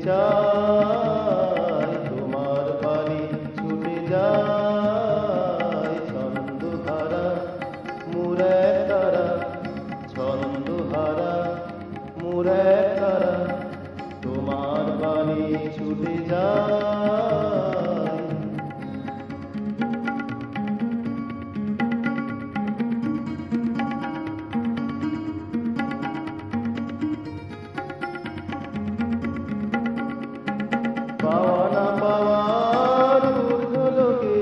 চাই, তোমার পানে ছুটে যাই। ছন্দহারা মোর এক তারা, ছন্দহারা মোর এক তারা, তোমার পানে ছুটে যাই। পাওয়া না পাওয়ার ঊর্ধ্বলোকে,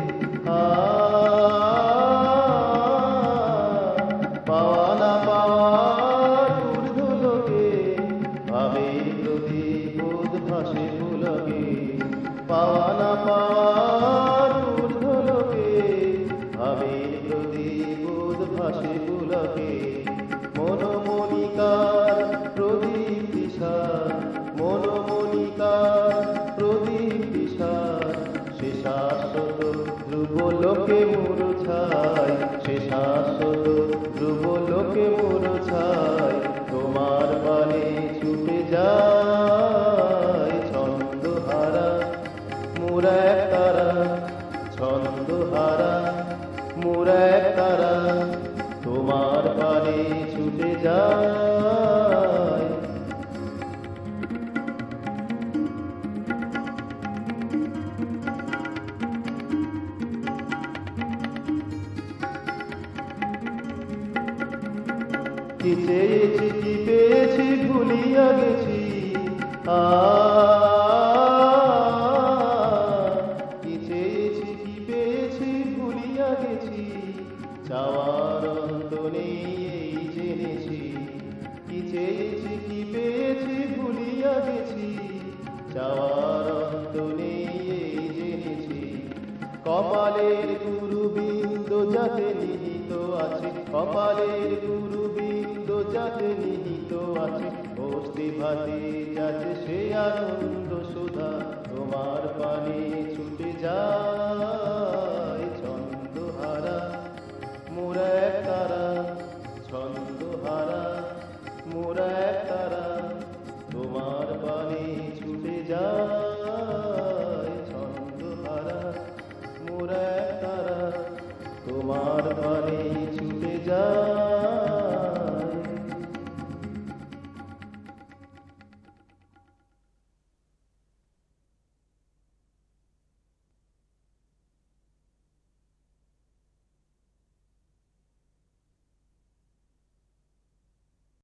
পাওয়া না পাওয়ার ঊর্ধ্বলোকে, ভাবের প্রদীপ উদ্ভাসে পুলকে। পাওয়া না পাওয়ার ঊর্ধ্বলোকে, ভাবের প্রদীপ উদ্ভাসে পুলকে। মনোমণিকার প্রদীপ দিশার, মনোমণিকার প্রদীপ দিশার, সে শাশ্বত ধ্রুবলোকে মোর ছাই, সে শাশ্বত ধ্রুবলোকে মোর ছাই। তোমার পানে ছুটে যাই। ছন্দহারা মোর এক তারা, ছন্দহারা মোর এক তারা, তোমার পানে ছুটে যাই। কি চেয়েছি কি পেয়েছি ভুলিয়া গেছি, কি চেয়েছি কি পেয়েছি ভুলিয়া গেছি। চাওয়ার অন্ত নেই এই জেনেছি, কি চেয়েছি কি পেয়েছি ভুলিয়া গেছি। চাওয়ার অন্ত নেই এই জেনেছি। কপালের গুরুবিন্দু যাতে নিহিত আছে, কপালের গুরুবিন্দু যাতে নিহিত আছে। অস্থি ভাতে যাতে সে আনন্দ সুধা, তোমার পানে ছুটে যায়।